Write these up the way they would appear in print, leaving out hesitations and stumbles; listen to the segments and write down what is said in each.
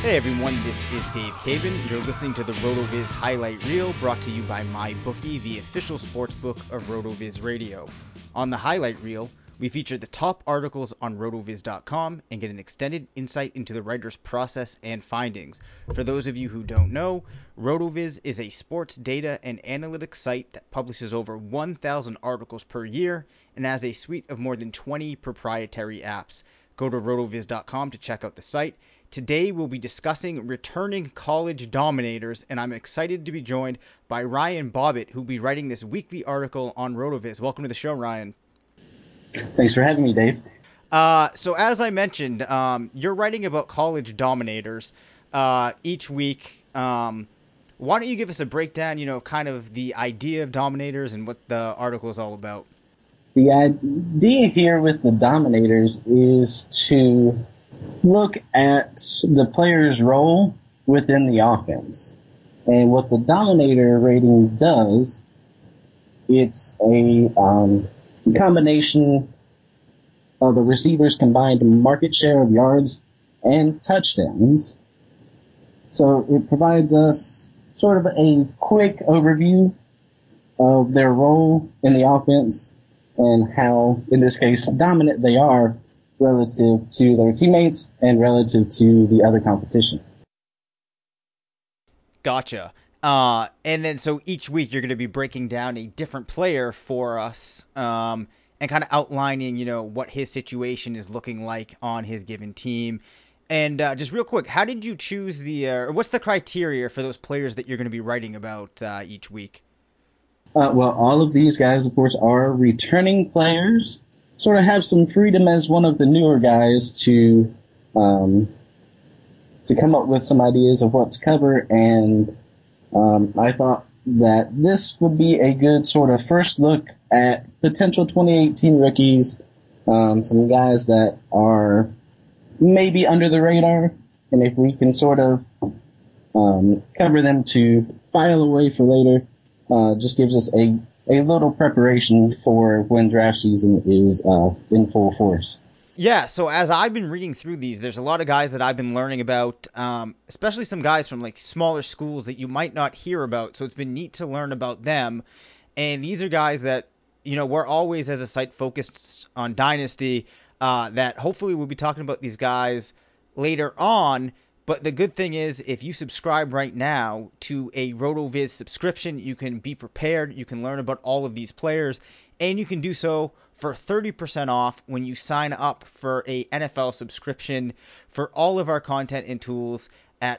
Hey everyone, this is Dave Caven. You're listening to the RotoViz Highlight Reel brought to you by MyBookie, the official sportsbook of RotoViz Radio. On the Highlight Reel, we feature the top articles on rotoviz.com and get an extended insight into the writer's process and findings. For those of you who don't know, RotoViz is a sports data and analytics site that publishes over 1,000 articles per year and has a suite of more than 20 proprietary apps. Go to rotoviz.com to check out the site. Today we'll be discussing returning college dominators, and I'm excited to be joined by Ryan Bobbitt, who'll be writing this weekly article on RotoViz. Welcome to the show, Ryan. Thanks for having me, Dave. So as I mentioned, you're writing about college dominators each week. Why don't you give us a breakdown, kind of the idea of dominators and what the article is all about? The idea here with the dominators is to look at the player's role within the offense. And what the dominator rating does, it's a combination of the receiver's combined market share of yards and touchdowns. So it provides us sort of a quick overview of their role in the offense and how, in this case, dominant they are relative to their teammates and relative to the other competition. Gotcha. And then so each week you're going to be breaking down a different player for us and kind of outlining, what his situation is looking like on his given team. And just real quick, how did you choose or what's the criteria for those players that you're going to be writing about each week? Well, all of these guys, of course, are returning players. Sort of have some freedom as one of the newer guys to come up with some ideas of what to cover, and I thought that this would be a good sort of first look at potential 2018 rookies, some guys that are maybe under the radar, and if we can sort of cover them to file away for later, just gives us a little preparation for when draft season is in full force. Yeah, so as I've been reading through these, there's a lot of guys that I've been learning about, especially some guys from like smaller schools that you might not hear about. So it's been neat to learn about them. And these are guys that, we're always as a site focused on Dynasty, that hopefully we'll be talking about these guys later on. But the good thing is, if you subscribe right now to a RotoViz subscription, you can be prepared, you can learn about all of these players, and you can do so for 30% off when you sign up for a NFL subscription for all of our content and tools at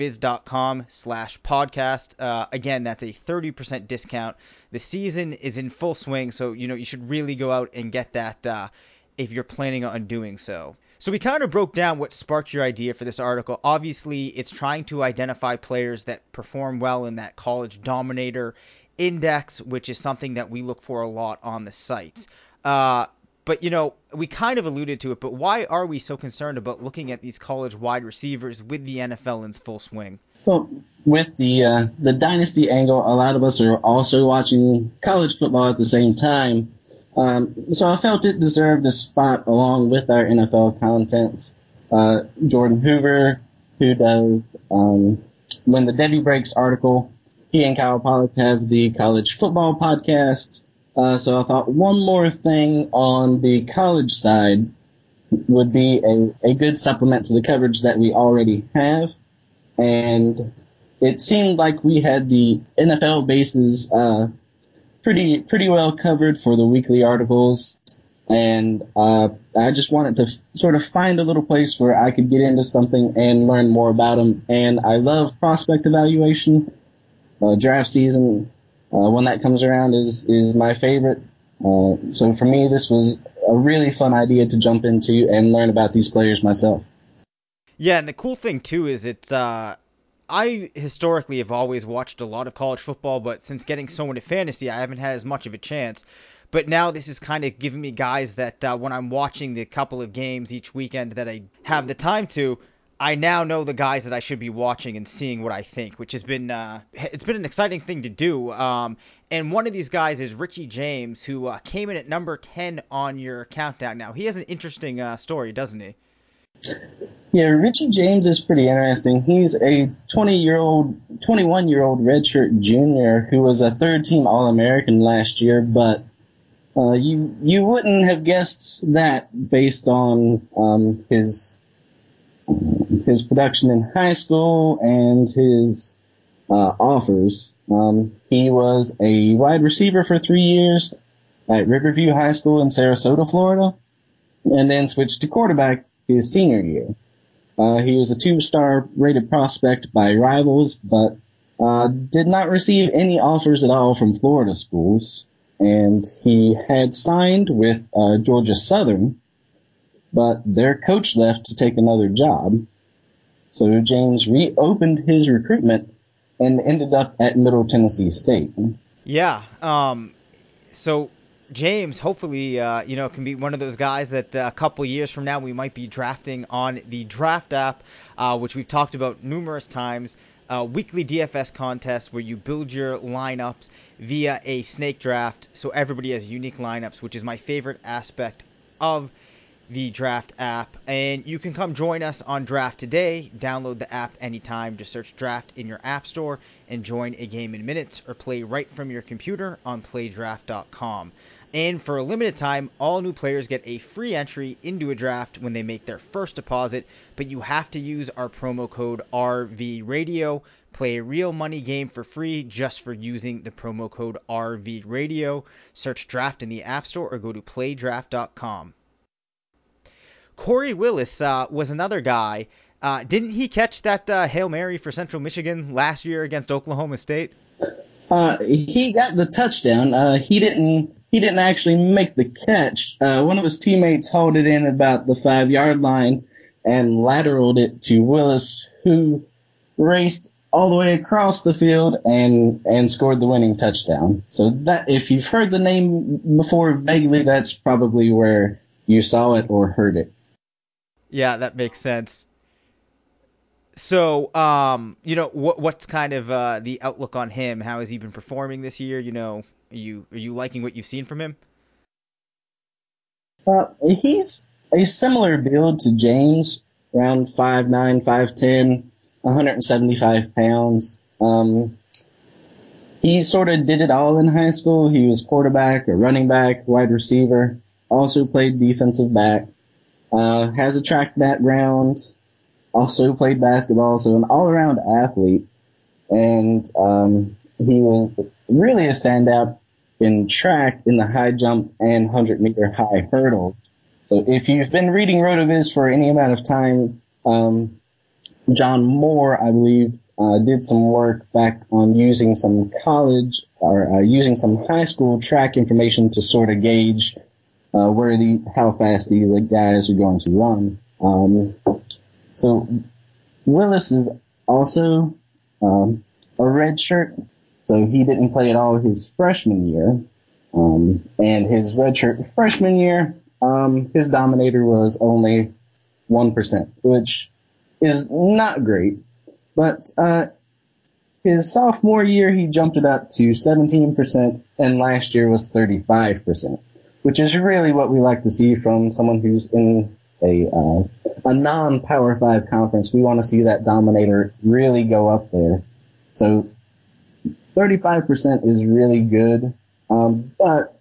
rotoviz.com/podcast. Again, that's a 30% discount. The season is in full swing, so, you should really go out and get that if you're planning on doing so. So we kind of broke down what sparked your idea for this article. Obviously, it's trying to identify players that perform well in that college dominator index, which is something that we look for a lot on the sites. But, we kind of alluded to it, but why are we so concerned about looking at these college wide receivers with the NFL in full swing? Well, with the dynasty angle, a lot of us are also watching college football at the same time. So I felt it deserved a spot along with our NFL content. Jordan Hoover, who does When the Devy Breaks article, he and Kyle Pollack have the college football podcast. So I thought one more thing on the college side would be a good supplement to the coverage that we already have. And it seemed like we had the NFL bases pretty well covered for the weekly articles, and I just wanted to sort of find a little place where I could get into something and learn more about them. And I love prospect evaluation. Draft season, when that comes around, is my favorite. So for me, this was a really fun idea to jump into and learn about these players myself. Yeah, and the cool thing too is I historically have always watched a lot of college football, but since getting so into fantasy, I haven't had as much of a chance. But now this is kind of giving me guys that when I'm watching the couple of games each weekend that I have the time to, I now know the guys that I should be watching and seeing what I think, which has been it's been an exciting thing to do. And one of these guys is Richie James, who came in at number 10 on your countdown. Now, he has an interesting story, doesn't he? Yeah, Richie James is pretty interesting. He's a 21-year-old redshirt junior who was a third-team All-American last year, but you wouldn't have guessed that based on his production in high school and his offers. He was a wide receiver for 3 years at Riverview High School in Sarasota, Florida, and then switched to quarterback his senior year. He was a 2-star rated prospect by rivals, but did not receive any offers at all from Florida schools. And he had signed with Georgia Southern, but their coach left to take another job. So James reopened his recruitment and ended up at Middle Tennessee State. Yeah. So James, hopefully, can be one of those guys that a couple years from now we might be drafting on the Draft app, which we've talked about numerous times. Weekly DFS contest where you build your lineups via a snake draft, so everybody has unique lineups, which is my favorite aspect of the Draft app. And you can come join us on Draft today. Download the app anytime. Just search Draft in your app store and join a game in minutes, or play right from your computer on playdraft.com. And for a limited time, all new players get a free entry into a draft when they make their first deposit, but you have to use our promo code RVRadio. Play a real money game for free just for using the promo code RVRadio. Search Draft in the App Store or go to playdraft.com. Corey Willis was another guy. Didn't he catch that Hail Mary for Central Michigan last year against Oklahoma State? He got the touchdown. He didn't actually make the catch. One of his teammates hauled it in about the 5-yard line and lateraled it to Willis, who raced all the way across the field and scored the winning touchdown. So that, if you've heard the name before vaguely, that's probably where you saw it or heard it. Yeah, that makes sense. So, what's kind of the outlook on him? How has he been performing this year? Are you liking what you've seen from him? He's a similar build to James, around 5'9", 5'10", 175 pounds. He sort of did it all in high school. He was quarterback, a running back, wide receiver, also played defensive back, has a track background, also played basketball, so an all-around athlete. And he was really a standout in track in the high jump and 100-meter high hurdle. So if you've been reading RotoViz for any amount of time, John Moore, I believe, did some work back on using some college or using some high school track information to sort of gauge how fast these guys are going to run. So Willis is also a red shirt, so he didn't play at all his freshman year. And his red shirt freshman year, his dominator was only 1%, which is not great. But his sophomore year, he jumped it up to 17%, and last year was 35%, which is really what we like to see from someone who's in a non-Power 5 conference. We want to see that dominator really go up there. So 35% is really good. But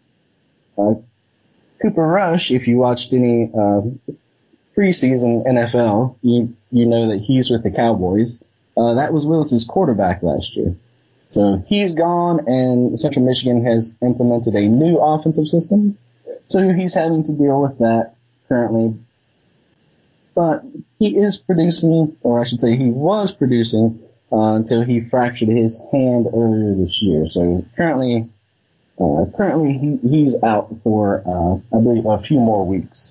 Cooper Rush, if you watched any preseason NFL, you know that he's with the Cowboys. That was Willis's quarterback last year. So he's gone, and Central Michigan has implemented a new offensive system. So he's having to deal with that currently. But he is producing, or I should say he was producing, until he fractured his hand earlier this year. So currently he's out for, I believe, a few more weeks.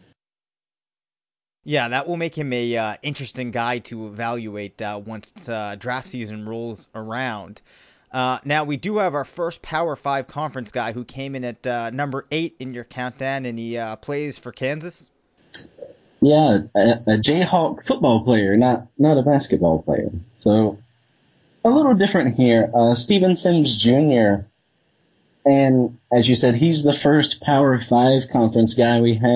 Yeah, that will make him a interesting guy to evaluate once draft season rolls around. Now, we do have our first Power 5 conference guy who came in at number 8 in your countdown, and he plays for Kansas. Yeah, a Jayhawk football player, not a basketball player. So a little different here. Steven Sims Jr., and as you said, he's the first Power 5 conference guy we have.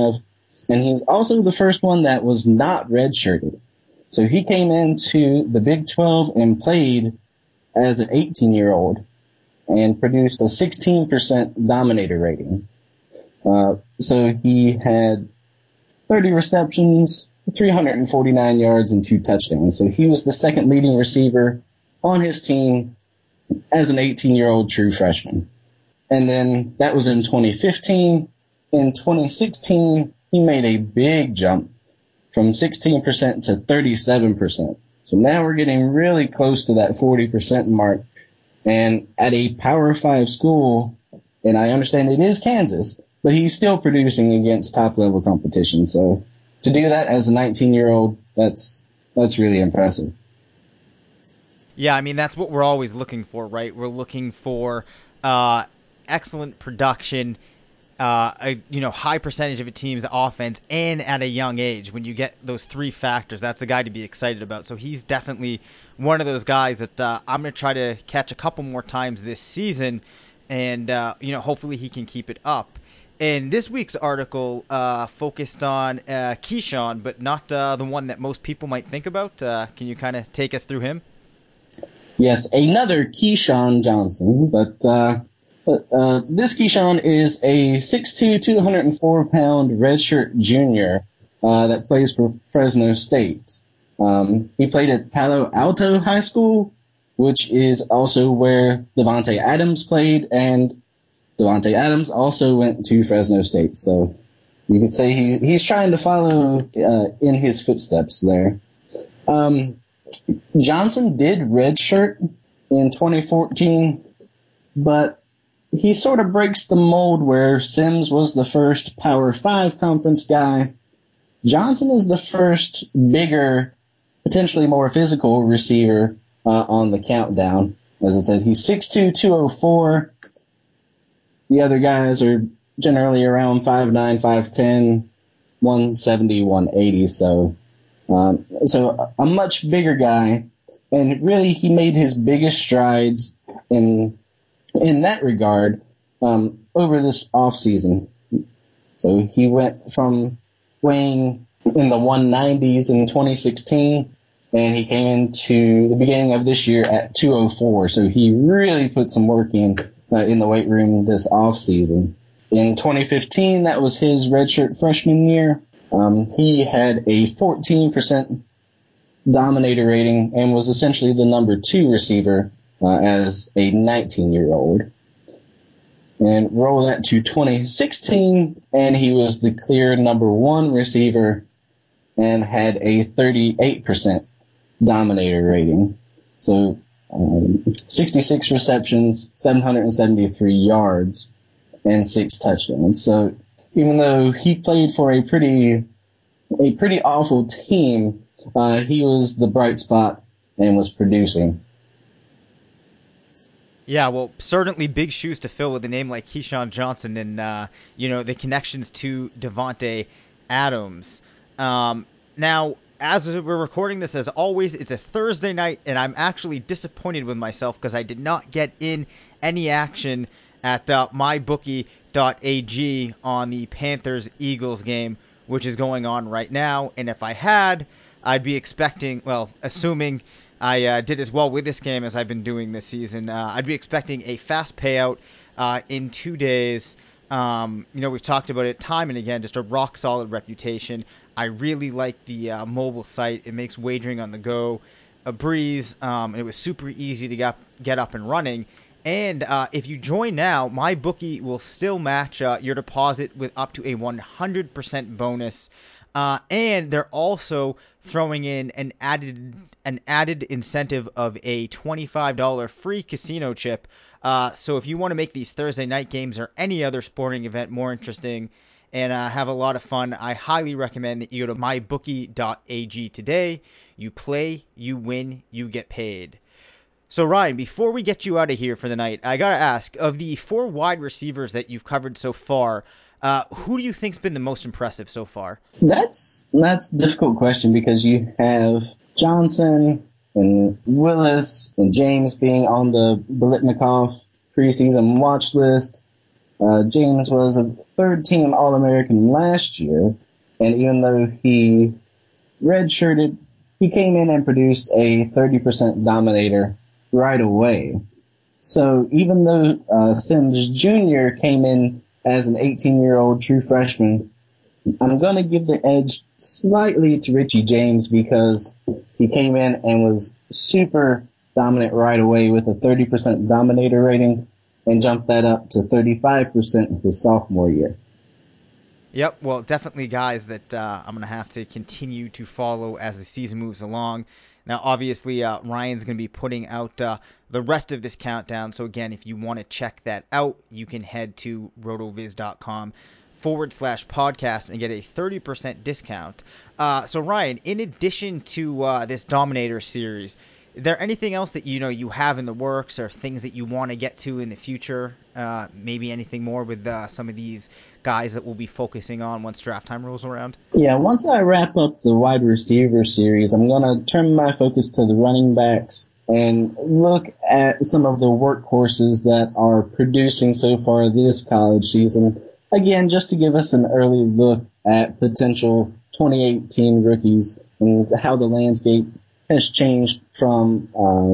And he's also the first one that was not redshirted. So he came into the Big 12 and played as an 18-year-old and produced a 16% dominator rating. So he had 30 receptions, 349 yards, and 2 touchdowns. So he was the second leading receiver on his team as an 18-year-old true freshman. And then that was in 2015. In 2016, he made a big jump from 16% to 37%. So now we're getting really close to that 40% mark. And at a Power 5 school, and I understand it is Kansas, but he's still producing against top-level competition. So to do that as a 19-year-old, that's really impressive. Yeah, I mean, that's what we're always looking for, right? We're looking for excellent production, high percentage of a team's offense, and at a young age. When you get those 3 factors, that's a guy to be excited about. So he's definitely one of those guys that I'm going to try to catch a couple more times this season, and hopefully he can keep it up. And this week's article focused on Keyshawn, but not the one that most people might think about. Can you kind of take us through him? Yes, another Keyshawn Johnson, but this Keyshawn is a 6'2", 204-pound redshirt junior that plays for Fresno State. He played at Palo Alto High School, which is also where Davante Adams played, and Davante Adams also went to Fresno State. So you could say he's trying to follow in his footsteps there. Johnson did redshirt in 2014, but he sort of breaks the mold where Sims was the first Power 5 conference guy. Johnson is the first bigger, potentially more physical receiver on the countdown. As I said, he's 6'2", 204. The other guys are generally around 5'9", 5'10", 170, 180. So a much bigger guy. And really, he made his biggest strides in that regard over this offseason. So he went from weighing in the 190s in 2016, and he came into the beginning of this year at 204. So he really put some work in the weight room this offseason. In 2015, that was his redshirt freshman year. He had a 14% dominator rating and was essentially the number 2 receiver as a 19-year-old. And roll that to 2016, and he was the clear number 1 receiver and had a 38% dominator rating. So 66 receptions, 773 yards, and 6 touchdowns. So even though he played for a pretty awful team, he was the bright spot and was producing. Yeah, well, certainly big shoes to fill with a name like Keyshawn Johnson and, the connections to Davante Adams. Now, as we're recording this, as always, it's a Thursday night, and I'm actually disappointed with myself because I did not get in any action at mybookie.ag on the Panthers-Eagles game, which is going on right now. And if I had, I'd be expecting, assuming I did as well with this game as I've been doing this season, I'd be expecting a fast payout in 2 days. We've talked about it time and again, just a rock-solid reputation. I really like the mobile site. It makes wagering on the go a breeze. It was super easy to get up and running. And if you join now, MyBookie will still match your deposit with up to a 100% bonus. And they're also throwing in an added incentive of a $25 free casino chip. So if you want to make these Thursday night games or any other sporting event more interesting and have a lot of fun, I highly recommend that you go to mybookie.ag today. You play, you win, you get paid. So Ryan, before we get you out of here for the night, I got to ask, of the 4 wide receivers that you've covered so far, who do you think's been the most impressive so far? That's a difficult question because you have Johnson and Willis and James being on the Biletnikoff preseason watch list. James was a 3rd-team All-American last year, And even though he redshirted, he came in and produced a 30% dominator right away. So even though Sims Jr. came in as an 18-year-old true freshman, I'm going to give the edge slightly to Richie James because he came in and was super dominant right away with a 30% dominator rating and jumped that up to 35% his sophomore year. Yep, well, definitely guys that I'm going to have to continue to follow as the season moves along. Now, obviously, Ryan's going to be putting out the rest of this countdown. So, again, if you want to check that out, you can head to rotoviz.com/podcast and get a 30% discount. So, Ryan, in addition to this Dominator series, is there anything else that you have in the works or things that you want to get to in the future? Maybe anything more with some of these guys that we'll be focusing on once draft time rolls around? Yeah, once I wrap up the wide receiver series, I'm going to turn my focus to the running backs and look at some of the workhorses that are producing so far this college season. Again, just to give us an early look at potential 2018 rookies and how the landscape has changed from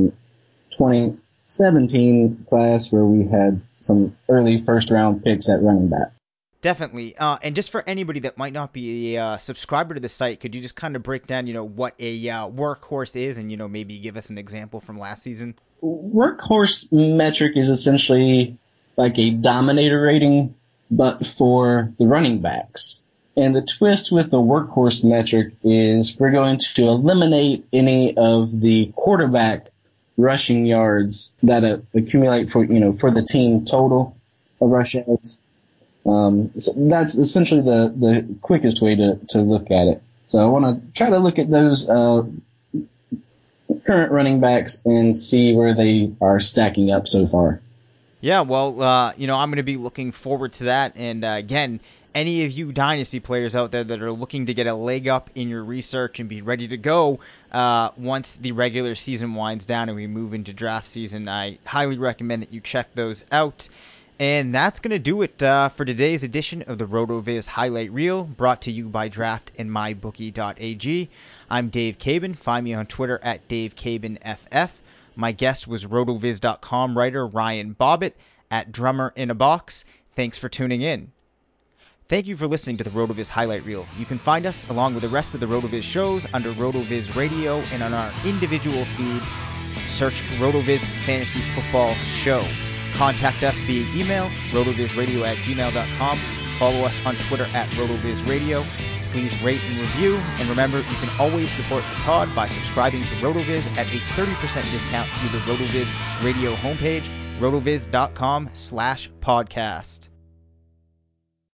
2017 class where we had some early first-round picks at running back. Definitely. And just for anybody that might not be a subscriber to the site, could you just kind of break down, what a workhorse is and, maybe give us an example from last season? Workhorse metric is essentially like a dominator rating, but for the running backs. And the twist with the workhorse metric is we're going to eliminate any of the quarterback rushing yards that accumulate for the team total of rush yards. So that's essentially the quickest way to look at it. So I want to try to look at those current running backs and see where they are stacking up so far. Yeah, well, I'm going to be looking forward to that. And again, any of you Dynasty players out there that are looking to get a leg up in your research and be ready to go once the regular season winds down and we move into draft season, I highly recommend that you check those out. And that's going to do it for today's edition of the RotoViz Highlight Reel, brought to you by Draft and MyBookie.ag. I'm Dave Cabin. Find me on Twitter at DaveCabinFF. My guest was RotoViz.com writer Ryan Bobbitt at Drummer in a Box. Thanks for tuning in. Thank you for listening to the RotoViz Highlight Reel. You can find us, along with the rest of the RotoViz shows, under RotoViz Radio and on our individual feed. Search RotoViz Fantasy Football Show. Contact us via email, rotovizradio@gmail.com. Follow us on Twitter at RotoVizRadio. Please rate and review. And remember, you can always support the pod by subscribing to RotoViz at a 30% discount through the RotoViz Radio homepage, rotoviz.com/podcast.